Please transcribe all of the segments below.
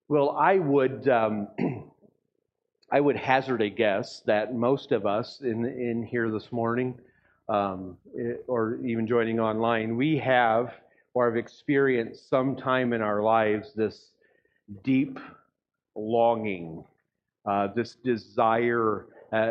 Well, I would hazard a guess that most of us in here this morning, or even joining online, we have or have experienced some time in our lives this deep longing, this desire,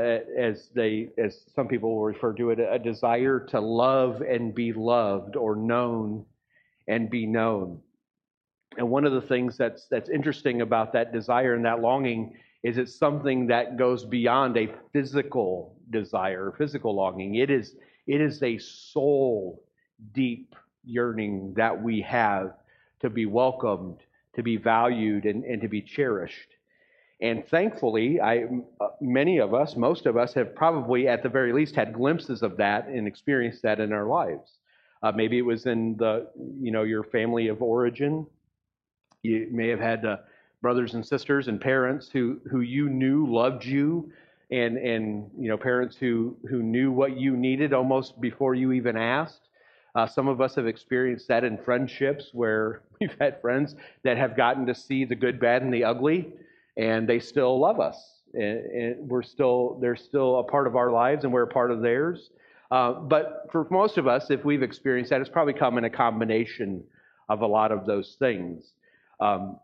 as some people will refer to it, a desire to love and be loved, or known and be known. And one of the things that's interesting about that desire and that longing is it's something that goes beyond a physical desire, physical longing. It is a soul deep yearning that we have to be welcomed, to be valued, and to be cherished. And thankfully, many of us, most of us, have probably, at the very least, had glimpses of that and experienced that in our lives. Maybe it was in your family of origin. You may have had brothers and sisters and parents who you knew loved you, and parents who knew what you needed almost before you even asked. Some of us have experienced that in friendships where we've had friends that have gotten to see the good, bad, and the ugly, and they still love us, and they're still a part of our lives, and we're a part of theirs. But for most of us, if we've experienced that, it's probably come in a combination of a lot of those things. Um,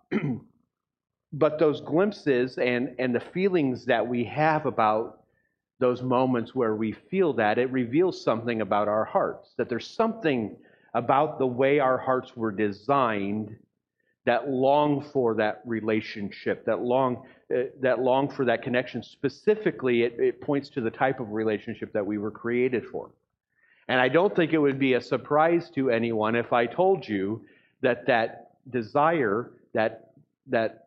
but those glimpses and the feelings that we have about those moments where we feel that, it reveals something about our hearts, that there's something about the way our hearts were designed that long for that relationship, that long for that connection. Specifically, it points to the type of relationship that we were created for. And I don't think it would be a surprise to anyone if I told you that desire, that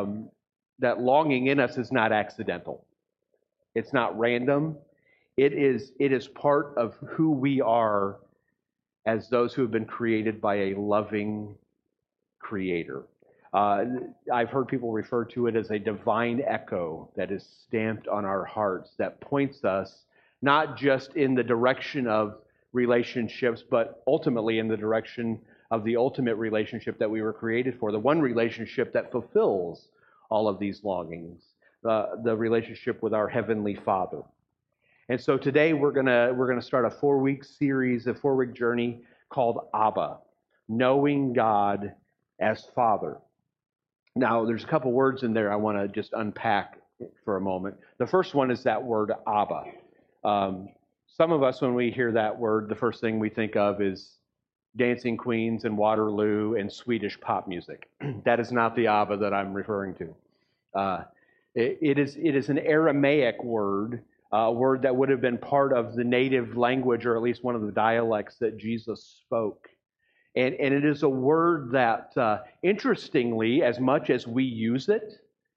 longing in us is not accidental. It's not random. It is part of who we are as those who have been created by a loving Creator. I've heard people refer to it as a divine echo that is stamped on our hearts, that points us not just in the direction of relationships, but ultimately in the direction of the ultimate relationship that we were created for, the one relationship that fulfills all of these longings, the relationship with our Heavenly Father. And so today we're gonna start a 4-week series, a 4-week journey called Abba, knowing God as Father. Now, there's a couple words in there I want to just unpack for a moment. The first one is that word Abba. Some of us, when we hear that word, the first thing we think of is Dancing Queens and Waterloo and Swedish pop music. That is not the Abba that I'm referring to. It is an Aramaic word, a word that would have been part of the native language, or at least one of the dialects that Jesus spoke. And it is a word that, interestingly, as much as we use it,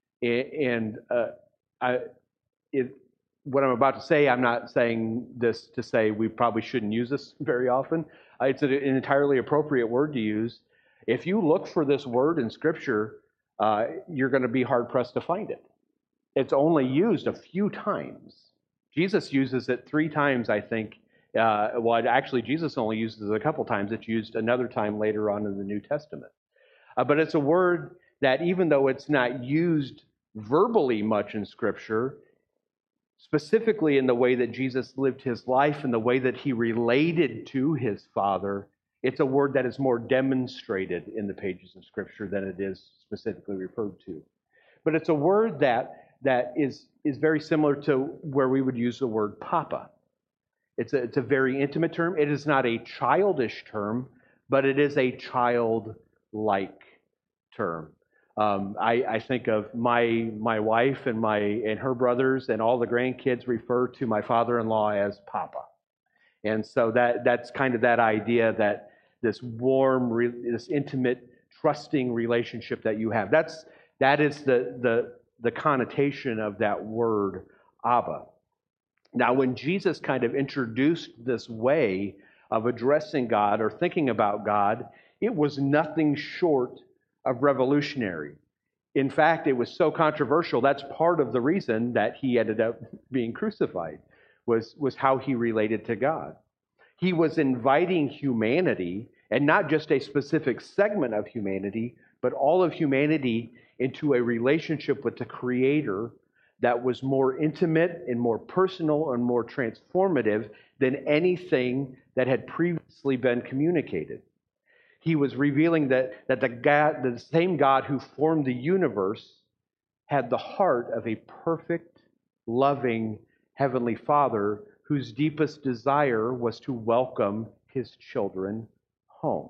what I'm about to say, I'm not saying this to say we probably shouldn't use this very often. It's an entirely appropriate word to use. If you look for this word in Scripture, you're going to be hard-pressed to find it. It's only used a few times. Jesus uses it 3 times, I think. Actually, Jesus only uses it a couple times. It's used another time later on in the New Testament. But it's a word that, even though it's not used verbally much in Scripture, specifically in the way that Jesus lived his life and the way that he related to his Father, it's a word that is more demonstrated in the pages of Scripture than it is specifically referred to. But it's a word that is very similar to where we would use the word Papa. It's a very intimate term. It is not a childish term, but it is a childlike term. I think of my wife and her brothers and all the grandkids refer to my father-in-law as Papa, and so that's kind of that idea that this warm, this intimate, trusting relationship that you have. That is the connotation of that word Abba. Now, when Jesus kind of introduced this way of addressing God or thinking about God, it was nothing short of revolutionary. In fact, it was so controversial, that's part of the reason that he ended up being crucified, was how he related to God. He was inviting humanity And not just a specific segment of humanity, but all of humanity into a relationship with the Creator that was more intimate and more personal and more transformative than anything that had previously been communicated. He was revealing that the same God who formed the universe had the heart of a perfect, loving Heavenly Father whose deepest desire was to welcome his children home.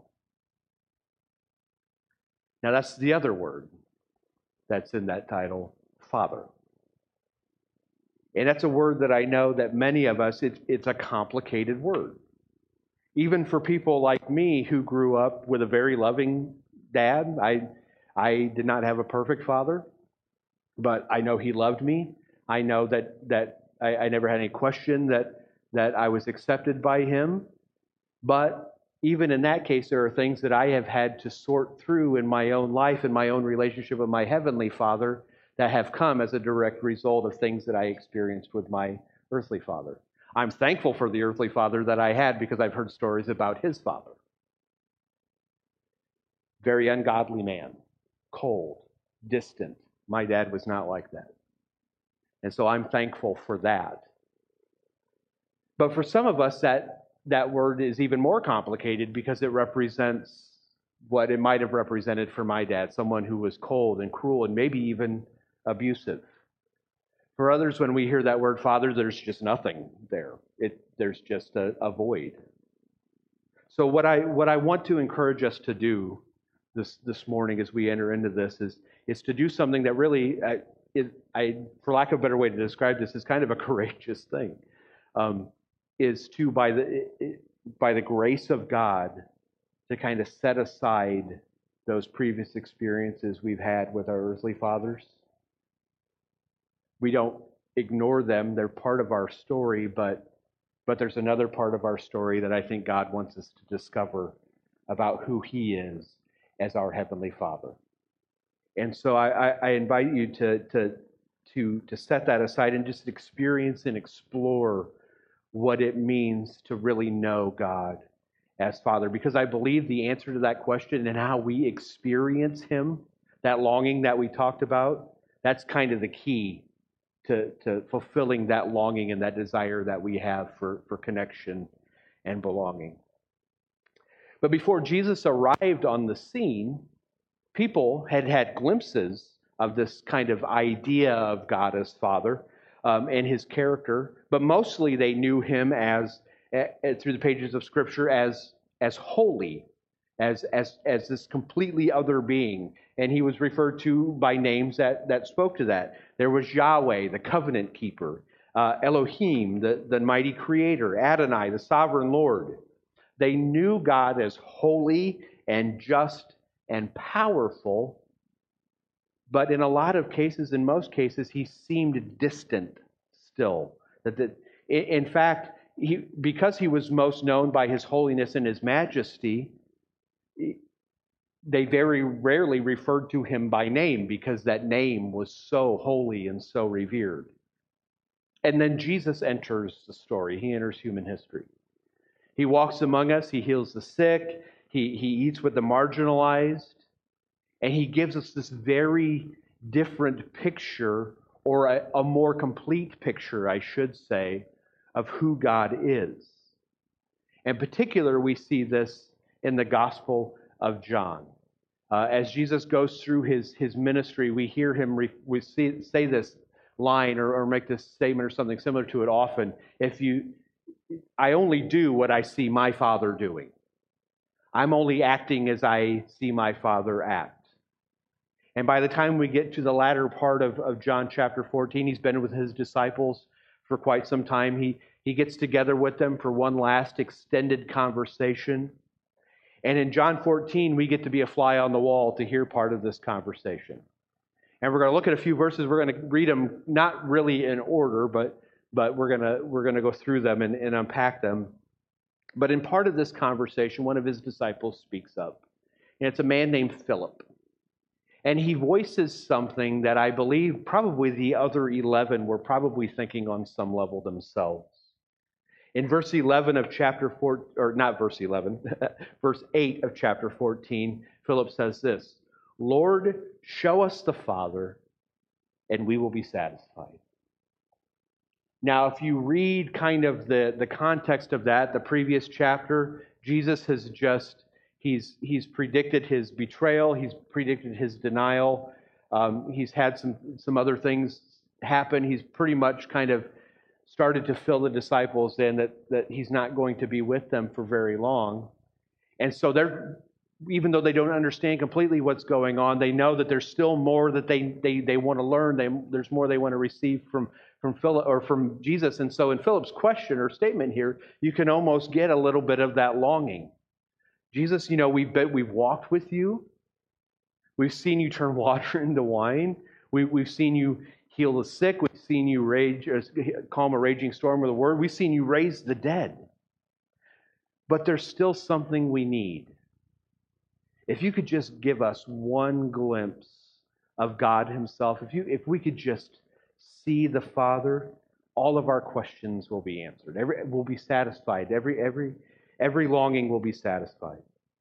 Now, that's the other word that's in that title, Father. And that's a word that I know that many of us, it's a complicated word. Even for people like me who grew up with a very loving dad, I did not have a perfect father, but I know he loved me. I know that I never had any question that I was accepted by him. But even in that case, there are things that I have had to sort through in my own life, in my own relationship with my Heavenly Father, that have come as a direct result of things that I experienced with my earthly father. I'm thankful for the earthly father that I had because I've heard stories about his father. Very ungodly man, cold, distant. My dad was not like that. And so I'm thankful for that. But for some of us, that word is even more complicated because it represents what it might have represented for my dad, someone who was cold and cruel and maybe even abusive. For others, when we hear that word father, there's just nothing there. There's just a void. So what I want to encourage us to do this morning as we enter into this is to do something that really, for lack of a better way to describe this, is kind of a courageous thing. Is to, by the grace of God, to kind of set aside those previous experiences we've had with our earthly fathers. We don't ignore them. They're part of our story, but there's another part of our story that I think God wants us to discover about who He is as our Heavenly Father. And so I invite you to set that aside and just experience and explore what it means to really know God as Father. Because I believe the answer to that question and how we experience Him, that longing that we talked about, that's kind of the key to fulfilling that longing and that desire that we have for connection and belonging. But before Jesus arrived on the scene, people had had glimpses of this kind of idea of God as Father and His character, but mostly they knew Him as through the pages of Scripture as holy, as this completely other being. And He was referred to by names that spoke to that. There was Yahweh, the covenant keeper, Elohim, the mighty creator, Adonai, the sovereign Lord. They knew God as holy and just and powerful, but in a lot of cases, in most cases, He seemed distant still. In fact, because He was most known by His holiness and His majesty, they very rarely referred to Him by name because that name was so holy and so revered. And then Jesus enters the story. He enters human history. He walks among us. He heals the sick. He eats with the marginalized. And He gives us this very different picture, or a more complete picture, I should say, of who God is. In particular, we see this in the Gospel of John. As Jesus goes through his ministry, we hear Him say this line or make this statement or something similar to it often. I only do what I see my Father doing. I'm only acting as I see my Father act. And by the time we get to the latter part of John chapter 14, He's been with His disciples for quite some time. He gets together with them for one last extended conversation. And in John 14, we get to be a fly on the wall to hear part of this conversation. And we're going to look at a few verses. We're going to read them not really in order, but we're going to go through them and unpack them. But in part of this conversation, one of His disciples speaks up. And it's a man named Philip. And he voices something that I believe probably the other 11 were probably thinking on some level themselves. In verse 11 of chapter 4, or not verse 11, verse 8 of chapter 14, Philip says this, Lord, show us the Father, and we will be satisfied. Now, if you read kind of the context of that, the previous chapter, Jesus has just, he's predicted his betrayal, he's predicted his denial, he's had some other things happen. He's pretty much kind of started to fill the disciples in that he's not going to be with them for very long. And so they're, even though they don't understand completely what's going on, they know that there's still more that they want to learn. There's more they want to receive from Philip or from Jesus. And so in Philip's question or statement here, you can almost get a little bit of that longing. Jesus, we've walked with you. We've seen you turn water into wine. We've seen you heal the sick. We've seen you calm a raging storm with a word. We've seen you raise the dead. But there's still something we need. If you could just give us one glimpse of God himself, if we could just see the Father, all of our questions will be answered. We'll be satisfied. Every longing will be satisfied.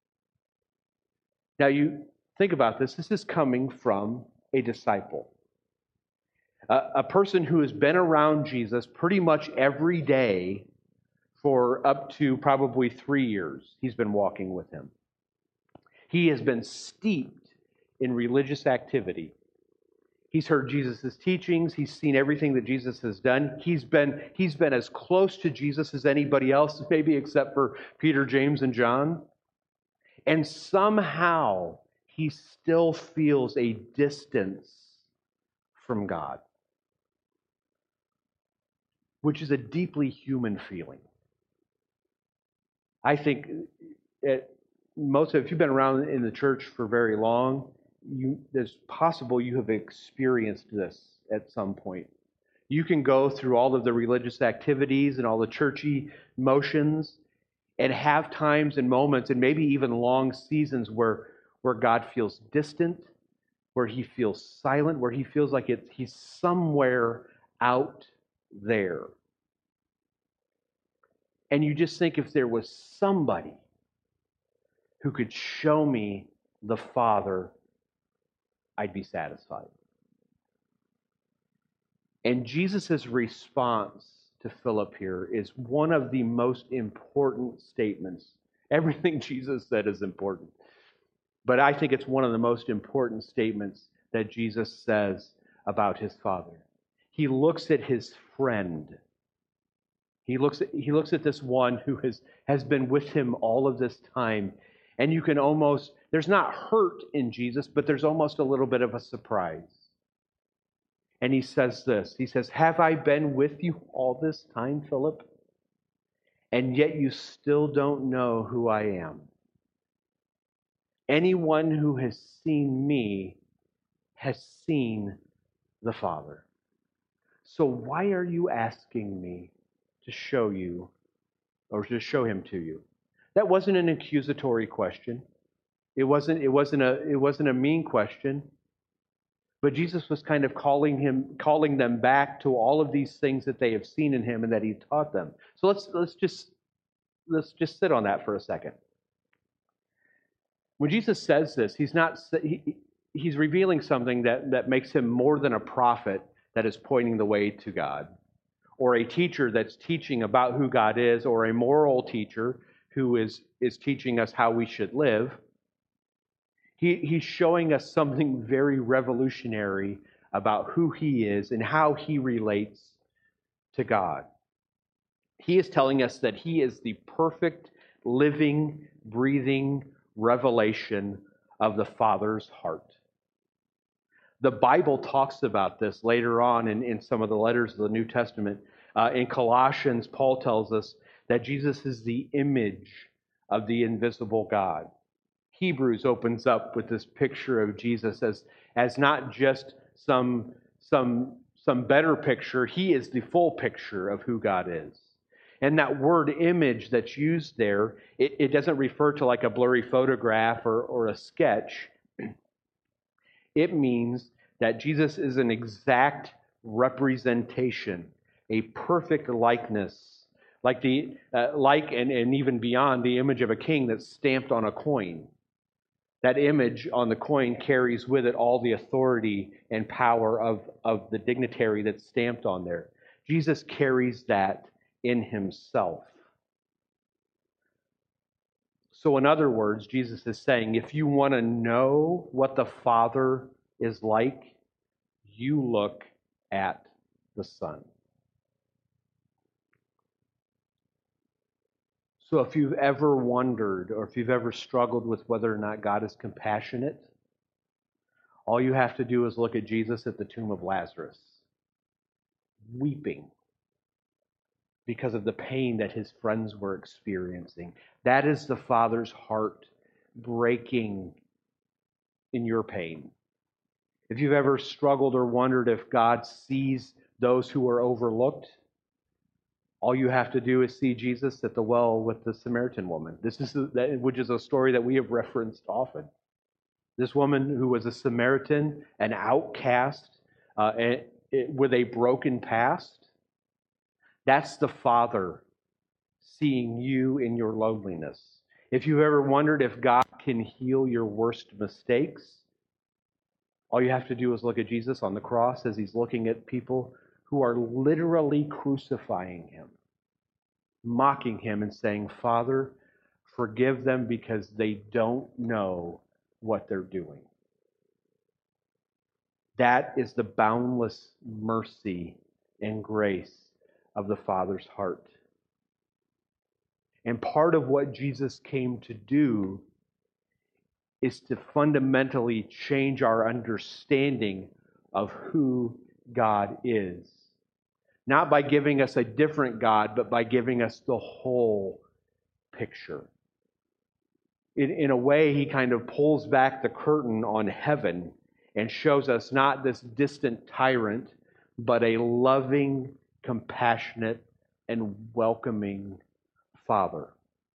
Now you think about this. This is coming from a disciple. A person who has been around Jesus pretty much every day for up to probably 3 years. He's been walking with him. He has been steeped in religious activity. He's heard Jesus' teachings. He's seen everything that Jesus has done. He's been as close to Jesus as anybody else, maybe except for Peter, James, and John. And somehow he still feels a distance from God, which is a deeply human feeling. I think if you've been around in the church for very long, it's possible you have experienced this at some point. You can go through all of the religious activities and all the churchy motions and have times and moments and maybe even long seasons where God feels distant, where he feels silent, where he feels like he's somewhere out there. And you just think, if there was somebody who could show me the Father, I'd be satisfied. And Jesus' response to Philip here is one of the most important statements. Everything Jesus said is important. But I think it's one of the most important statements that Jesus says about his Father. He looks at his friend. He looks at this one who has been with him all of this time. And you can almost, there's not hurt in Jesus, but there's almost a little bit of a surprise. And he says this. He says, have I been with you all this time, Philip? And yet you still don't know who I am. Anyone who has seen me has seen the Father. So why are you asking me to show you or to show him to you? That wasn't an accusatory question. It wasn't a mean question. But Jesus was kind of calling them back to all of these things that they have seen in him and that he taught them. So let's just sit on that for a second. When Jesus says this, he's revealing something that makes him more than a prophet that is pointing the way to God, or a teacher that's teaching about who God is, or a moral teacher who is teaching us how we should live. He's showing us something very revolutionary about who he is and how he relates to God. He is telling us that he is the perfect, living, breathing revelation of the Father's heart. The Bible talks about this later on in some of the letters of the New Testament. In Colossians, Paul tells us that Jesus is the image of the invisible God. Hebrews opens up with this picture of Jesus as not just some better picture. He is the full picture of who God is. And that word image that's used there, it doesn't refer to like a blurry photograph or a sketch. It means that Jesus is an exact representation, a perfect likeness, like and even beyond the image of a king that's stamped on a coin. That image on the coin carries with it all the authority and power of the dignitary that's stamped on there. Jesus carries that in himself. So, in other words, Jesus is saying, if you want to know what the Father is like, you look at the Son. So if you've ever wondered or if you've ever struggled with whether or not God is compassionate, all you have to do is look at Jesus at the tomb of Lazarus, weeping because of the pain that his friends were experiencing. That is the Father's heart breaking in your pain. If you've ever struggled or wondered if God sees those who are overlooked, all you have to do is see Jesus at the well with the Samaritan woman. Which is a story that we have referenced often. This woman who was a Samaritan, an outcast, with a broken past. That's the Father seeing you in your loneliness. If you've ever wondered if God can heal your worst mistakes, all you have to do is look at Jesus on the cross as he's looking at people who are literally crucifying him, mocking him and saying, Father, forgive them because they don't know what they're doing. That is the boundless mercy and grace of the Father's heart. And part of what Jesus came to do is to fundamentally change our understanding of who God is. Not by giving us a different God, but by giving us the whole picture. In a way, he kind of pulls back the curtain on heaven and shows us not this distant tyrant, but a loving, compassionate, and welcoming Father.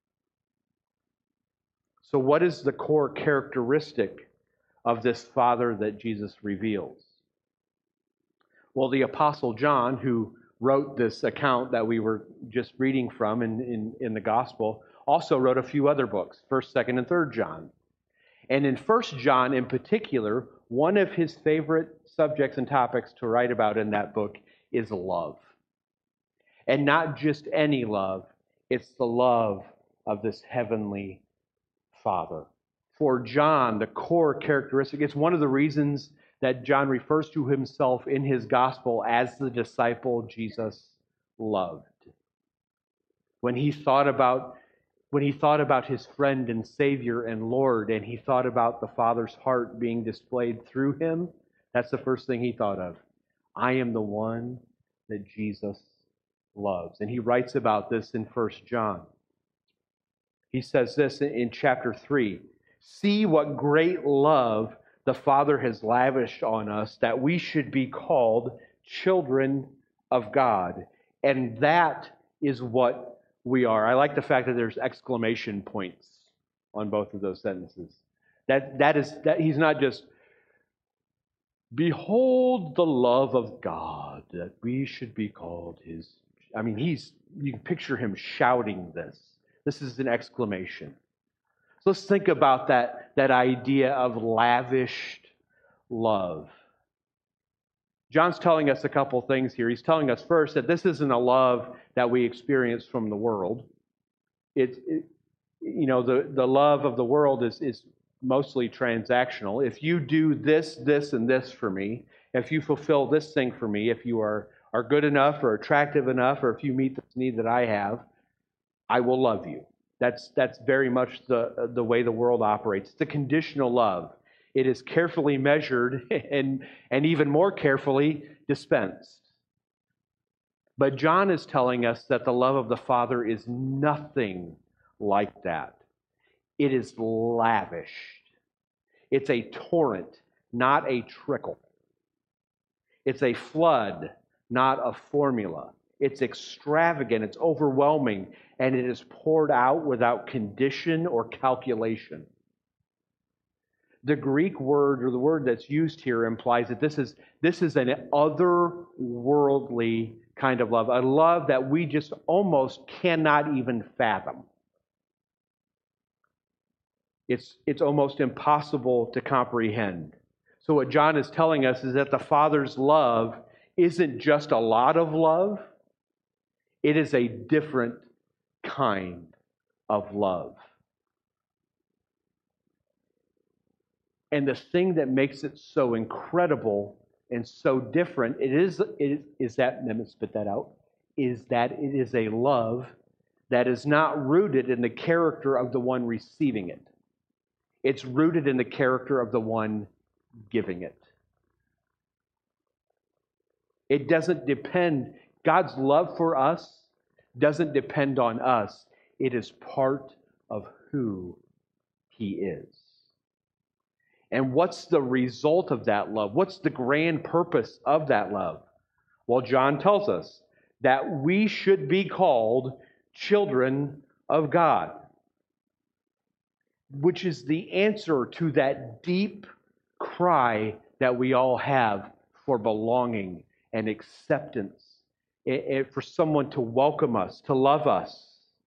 So what is the core characteristic of this Father that Jesus reveals? Well, the Apostle John, who wrote this account that we were just reading from in the Gospel, also wrote a few other books, 1st, 2nd, and 3rd John. And in 1st John in particular, one of his favorite subjects and topics to write about in that book is love. And not just any love, it's the love of this heavenly Father. For John, the core characteristic, it's one of the reasons that John refers to himself in his gospel as the disciple Jesus loved. When he thought about his friend and Savior and Lord, and he thought about the Father's heart being displayed through him, that's the first thing he thought of. I am the one that Jesus loves. And he writes about this in 1 John. He says this in chapter 3. See what great love the Father has lavished on us, that we should be called children of God. And that is what we are. I like the fact that there's exclamation points on both of those sentences. That he's not just, behold the love of God, that we should be called his. I mean, you can picture him shouting this. This is an exclamation. So let's think about that idea of lavished love. John's telling us a couple things here. He's telling us first that this isn't a love that we experience from the world. The love of the world is mostly transactional. If you do this, this, and this for me, if you fulfill this thing for me, if you are good enough or attractive enough, or if you meet this need that I have, I will love you. That's very much the way the world operates. It's a conditional love. It is carefully measured and even more carefully dispensed. But John is telling us that the love of the Father is nothing like that. It is lavished. It's a torrent, not a trickle. It's a flood, not a formula. It's extravagant, it's overwhelming, and it is poured out without condition or calculation. The Greek word, or the word that's used here, implies that this is an otherworldly kind of love, a love that we just almost cannot even fathom. It's almost impossible to comprehend. So what John is telling us is that the Father's love isn't just a lot of love, it is a different kind of love. And the thing that makes it so incredible and so different, is that, let me spit that out, is that it is a love that is not rooted in the character of the one receiving it. It's rooted in the character of the one giving it. It doesn't depend, God's love for us doesn't depend on us. It is part of who He is. And what's the result of that love? What's the grand purpose of that love? Well, John tells us that we should be called children of God, which is the answer to that deep cry that we all have for belonging and acceptance, for someone to welcome us, to love us.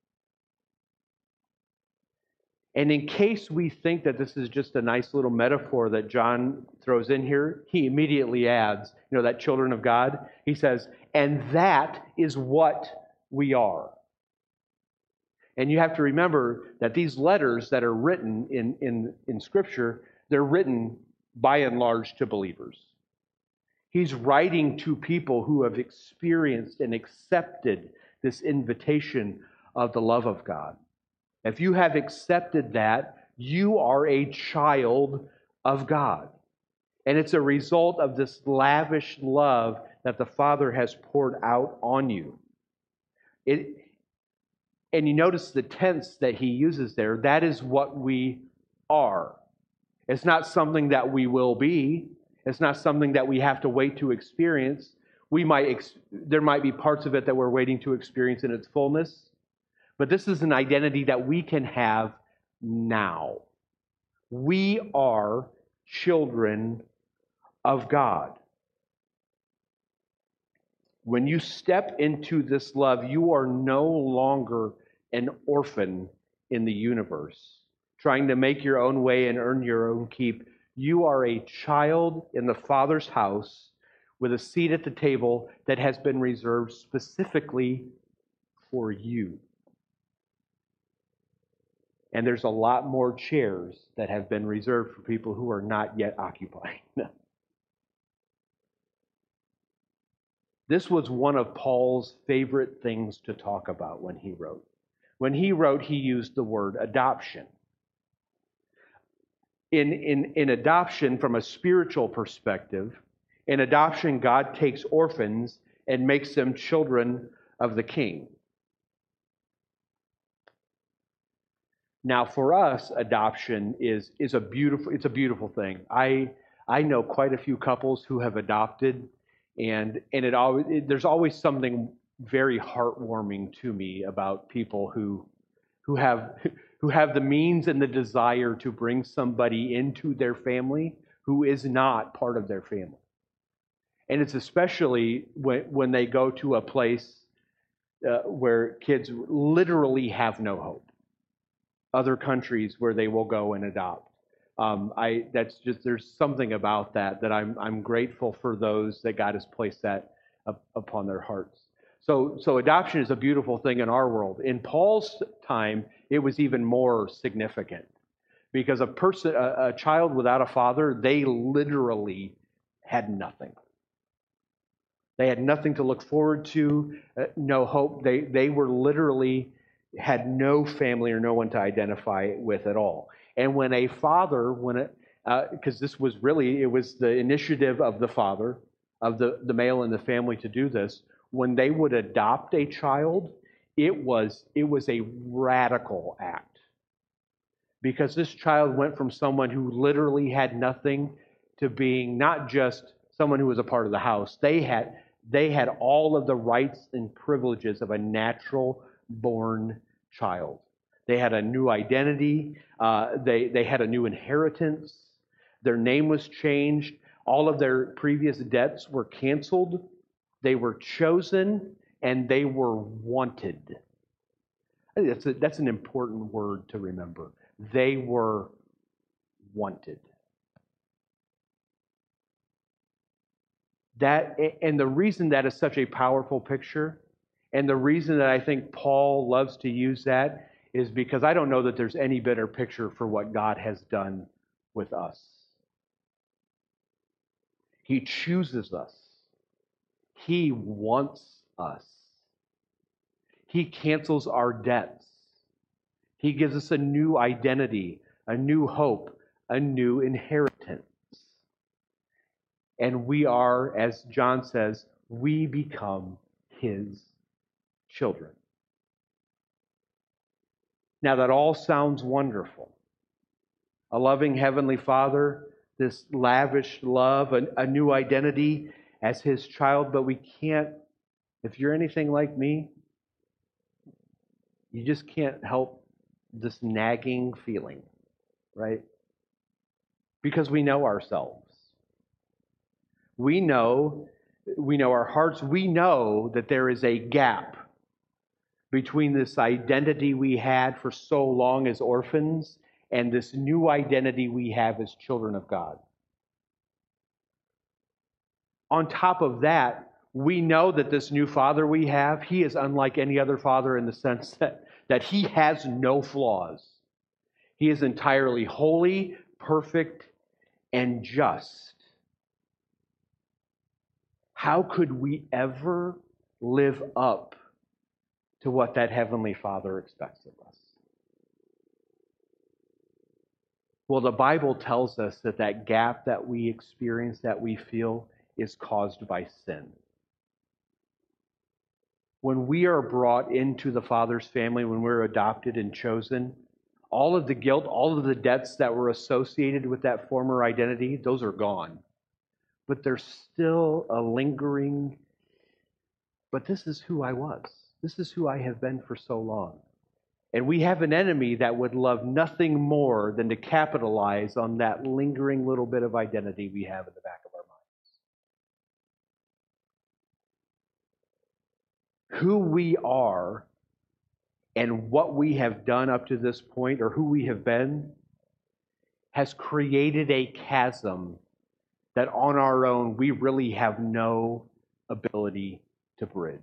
And in case we think that this is just a nice little metaphor that John throws in here, he immediately adds, that children of God, he says, and that is what we are. And you have to remember that these letters that are written in Scripture, they're written by and large to believers. He's writing to people who have experienced and accepted this invitation of the love of God. If you have accepted that, you are a child of God. And it's a result of this lavish love that the Father has poured out on you. And you notice the tense that he uses there. That is what we are. It's not something that we will be. It's not something that we have to wait to experience. There might be parts of it that we're waiting to experience in its fullness. But this is an identity that we can have now. We are children of God. When you step into this love, you are no longer an orphan in the universe, trying to make your own way and earn your own keep. You are a child in the Father's house with a seat at the table that has been reserved specifically for you. And there's a lot more chairs that have been reserved for people who are not yet occupying them. This was one of Paul's favorite things to talk about when he wrote. When he wrote, he used the word adoption. In adoption, from a spiritual perspective, in adoption, God takes orphans and makes them children of the King. Now, for us, adoption is a beautiful thing. I know quite a few couples who have adopted, and there's always something very heartwarming to me about people who have the means and the desire to bring somebody into their family who is not part of their family. And it's especially when they go to a place where kids literally have no hope. Other countries where they will go and adopt. There's something about that I'm grateful for those that God has placed that upon their hearts. So adoption is a beautiful thing in our world. In Paul's time, it was even more significant because a child without a father, they literally had nothing. They had nothing to look forward to, no hope. They were literally had no family or no one to identify with at all. And when a father, because it was the initiative of the father, of the male in the family to do this, when they would adopt a child, it was a radical act. Because this child went from someone who literally had nothing to being not just someone who was a part of the house. They had all of the rights and privileges of a natural born child. They had a new identity. They had a new inheritance. Their name was changed. All of their previous debts were canceled. They were chosen and they were wanted. I think that's an important word to remember. They were wanted. And the reason that is such a powerful picture, and the reason that I think Paul loves to use that, is because I don't know that there's any better picture for what God has done with us. He chooses us. He wants us. He cancels our debts. He gives us a new identity, a new hope, a new inheritance. And we are, as John says, we become his children. Now, that all sounds wonderful. A loving Heavenly Father, this lavish love, a new identity as his child, but we can't, if you're anything like me, you just can't help this nagging feeling, right? Because we know ourselves. We know our hearts. We know that there is a gap between this identity we had for so long as orphans and this new identity we have as children of God. On top of that, we know that this new Father we have, he is unlike any other father in the sense that he has no flaws. He is entirely holy, perfect, and just. How could we ever live up to what that Heavenly Father expects of us? Well, the Bible tells us that gap that we experience, that we feel, is caused by sin. When we are brought into the Father's family, when we're adopted and chosen, all of the guilt, all of the debts that were associated with that former identity, those are gone. But there's still a lingering, but this is who I was. This is who I have been for so long. And we have an enemy that would love nothing more than to capitalize on that lingering little bit of identity we have in the back of our minds. Who we are and what we have done up to this point, or who we have been, has created a chasm that on our own we really have no ability to bridge.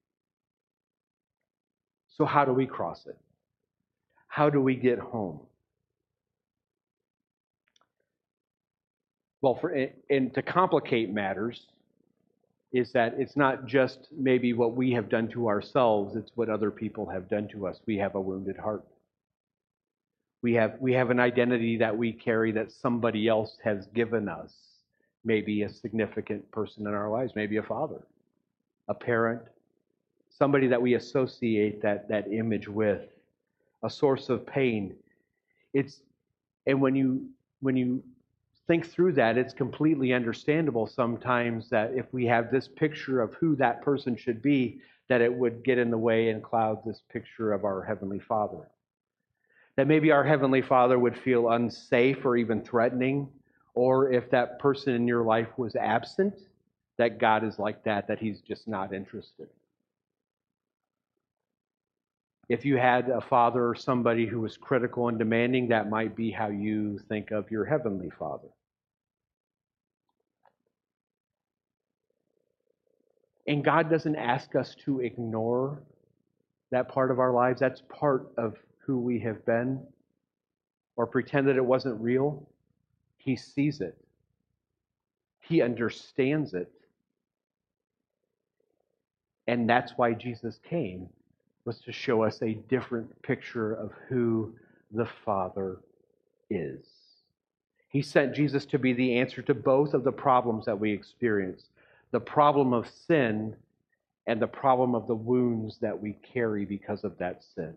So how do we cross it? How do we get home? Well, and to complicate matters is that it's not just maybe what we have done to ourselves, it's what other people have done to us. We have a wounded heart. We have an identity that we carry that somebody else has given us. Maybe a significant person in our lives, maybe a father, a parent, somebody that we associate that image with, a source of pain. And when you think through that, it's completely understandable sometimes that if we have this picture of who that person should be, that it would get in the way and cloud this picture of our Heavenly Father. That maybe our Heavenly Father would feel unsafe or even threatening, or if that person in your life was absent, that God is like that he's just not interested. If you had a father or somebody who was critical and demanding, that might be how you think of your Heavenly Father. And God doesn't ask us to ignore that part of our lives. That's part of who we have been, or pretend that it wasn't real. He sees it. He understands it. And that's why Jesus came, was to show us a different picture of who the Father is. He sent Jesus to be the answer to both of the problems that we experience, the problem of sin and the problem of the wounds that we carry because of that sin.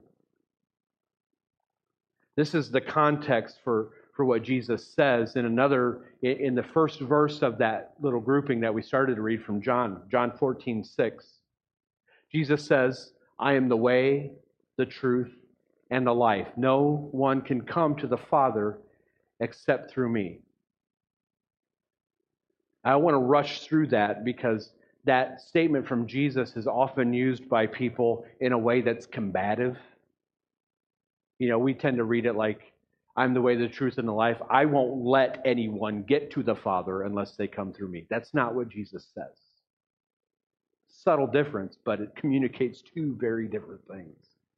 This is the context for what Jesus says in the first verse of that little grouping that we started to read from John 14:6. Jesus says, I am the way, the truth, and the life. No one can come to the Father except through me. I want to rush through that because that statement from Jesus is often used by people in a way that's combative. We tend to read it like, I'm the way, the truth, and the life. I won't let anyone get to the Father unless they come through me. That's not what Jesus says. Subtle difference, but it communicates two very different things.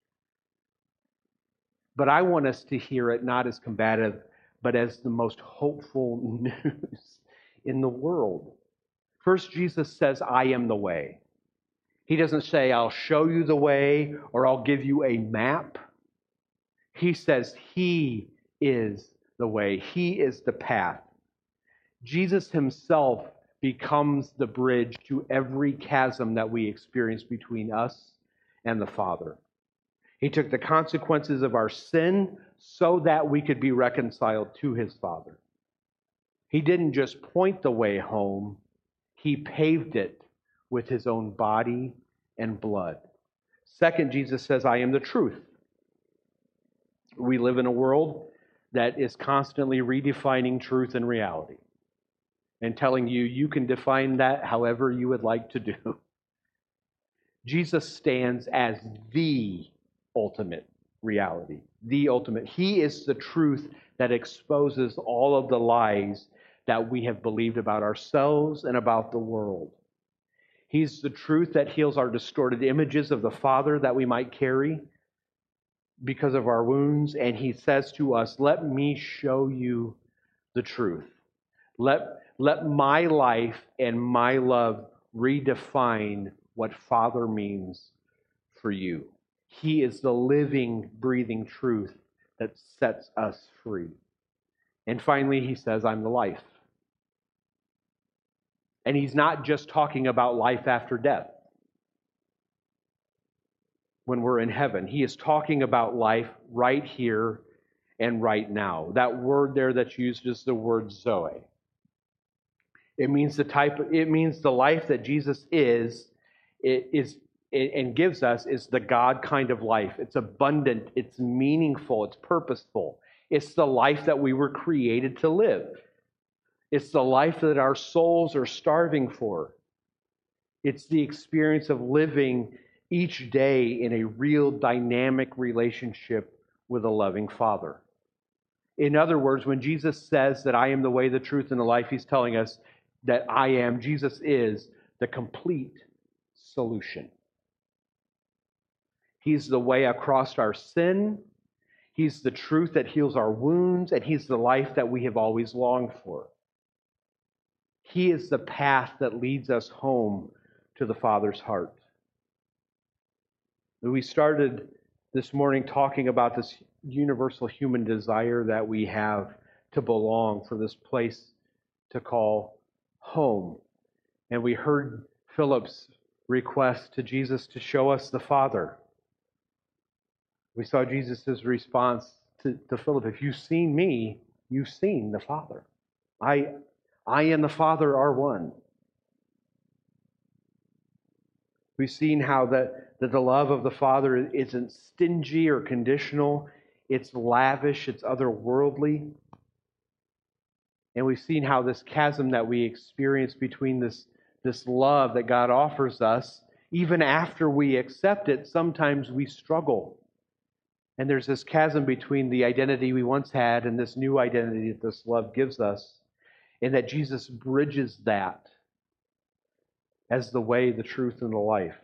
But I want us to hear it not as combative, but as the most hopeful news in the world. First, Jesus says, I am the way. He doesn't say, I'll show you the way or I'll give you a map. He says, He is the way. He is the path. Jesus himself becomes the bridge to every chasm that we experience between us and the Father. He took the consequences of our sin so that we could be reconciled to his Father. He didn't just point the way home, he paved it with his own body and blood. Second, Jesus says, I am the truth. We live in a world that is constantly redefining truth and reality and telling you you can define that however you would like to do. Jesus stands as the ultimate reality, the ultimate. He is the truth that exposes all of the lies that we have believed about ourselves and about the world. He's the truth that heals our distorted images of the Father that we might carry because of our wounds. And he says to us, let me show you the truth. Let my life and my love redefine what Father means for you. He is the living, breathing truth that sets us free. And finally, he says, I'm the life. And he's not just talking about life after death when we're in heaven. He is talking about life right here and right now. That word there that's used is the word Zoe. It means the life that Jesus is and gives us is the God kind of life. It's abundant, it's meaningful, it's purposeful. It's the life that we were created to live. It's the life that our souls are starving for. It's the experience of living each day in a real dynamic relationship with a loving Father. In other words, when Jesus says that I am the way, the truth, and the life, he's telling us that Jesus is the complete solution. He's the way across our sin. He's the truth that heals our wounds, and he's the life that we have always longed for. He is the path that leads us home to the Father's heart. We started this morning talking about this universal human desire that we have to belong, for this place to call home. And we heard Philip's request to Jesus to show us the Father. We saw Jesus' response to Philip, if you've seen me, you've seen the Father. I and the Father are one. We've seen how that the love of the Father isn't stingy or conditional. It's lavish, it's otherworldly. And we've seen how this chasm that we experience between this love that God offers us, even after we accept it, sometimes we struggle. And there's this chasm between the identity we once had and this new identity that this love gives us, and that Jesus bridges that as the way, the truth, and the life.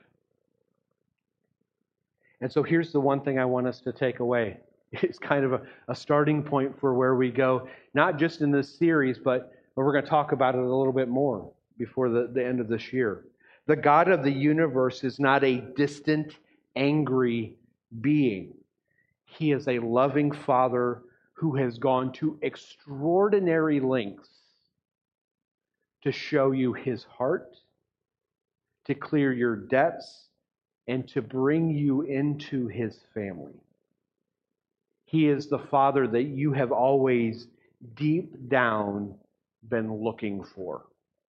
And so here's the one thing I want us to take away. It's kind of a starting point for where we go, not just in this series, but we're going to talk about it a little bit more before the end of this year. The God of the universe is not a distant, angry being. He is a loving Father who has gone to extraordinary lengths to show you his heart, to clear your debts, and to bring you into his family. He is the Father that you have always deep down been looking for.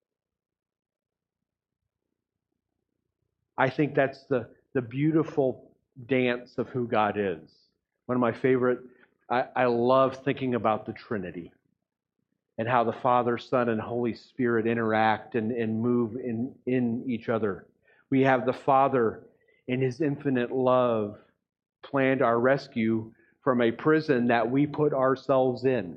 I think that's the beautiful dance of who God is. One of my favorite, I love thinking about the Trinity. and how the Father, Son, and Holy Spirit interact and move in each other. We have the Father, in His infinite love, planned our rescue from a prison that we put ourselves in.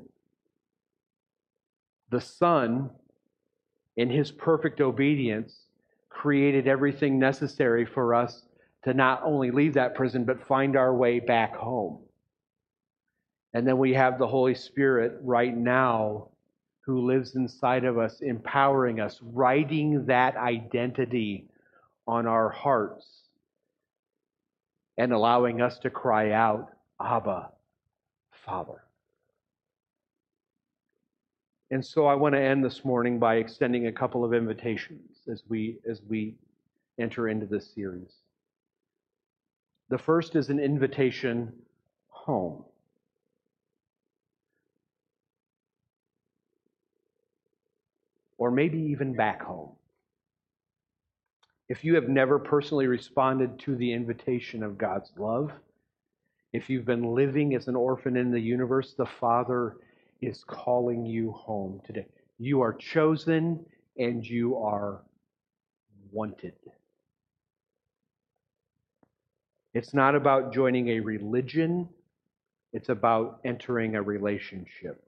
The Son, in His perfect obedience, created everything necessary for us to not only leave that prison, but find our way back home. And then we have the Holy Spirit right now who lives inside of us, empowering us, writing that identity on our hearts, and allowing us to cry out, Abba, Father. And so I want to end this morning by extending a couple of invitations as we enter into this series. The first is an invitation home. Or maybe even back home. If you have never personally responded to the invitation of God's love, if you've been living as an orphan in the universe, the Father is calling you home today. You are chosen and you are wanted. It's not about joining a religion, it's about entering a relationship.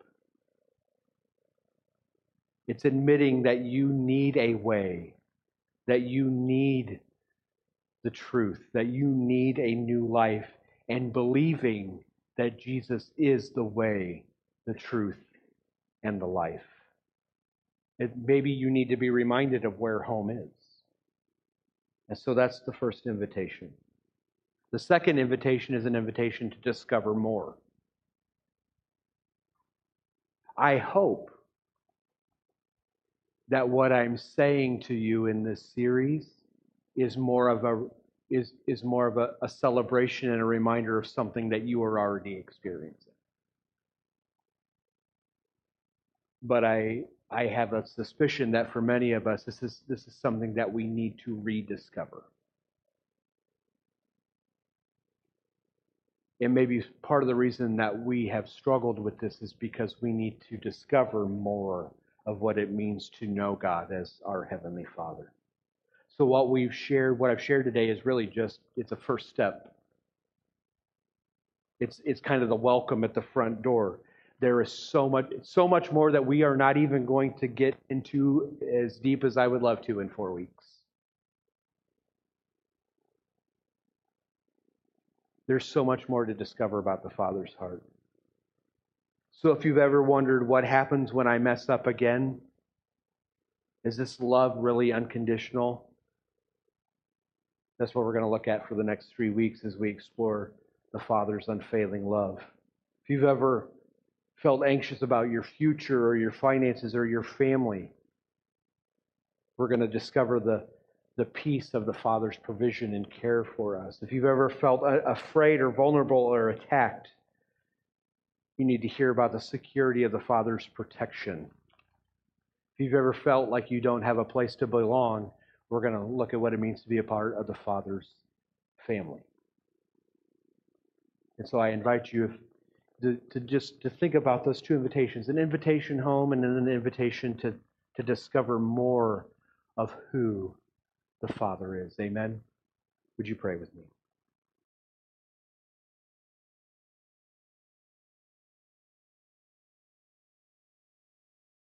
It's admitting that you need a way, that you need the truth, that you need a new life, and believing that Jesus is the way, the truth, and the life. Maybe you need to be reminded of where home is. And so that's the first invitation. The second invitation is an invitation to discover more. I hope that what I'm saying to you in this series is more of a celebration and a reminder of something that you are already experiencing. But I have a suspicion that for many of us, this is something that we need to rediscover. And maybe part of the reason that we have struggled with this is because we need to discover more of what it means to know God as our Heavenly Father. So what I've shared today is really it's a first step. It's kind of the welcome at the front door. There is so much more that we are not even going to get into as deep as I would love to in 4 weeks. There's so much more to discover about the Father's heart. So if you've ever wondered what happens when I mess up again, is this love really unconditional? That's what we're going to look at for the next 3 weeks as we explore the Father's unfailing love. If you've ever felt anxious about your future or your finances or your family, we're going to discover the peace of the Father's provision and care for us. If you've ever felt afraid or vulnerable or attacked, you need to hear about the security of the Father's protection. If you've ever felt like you don't have a place to belong, we're going to look at what it means to be a part of the Father's family. And so I invite you to think about those two invitations, an invitation home and then an invitation to discover more of who the Father is. Amen? Would you pray with me?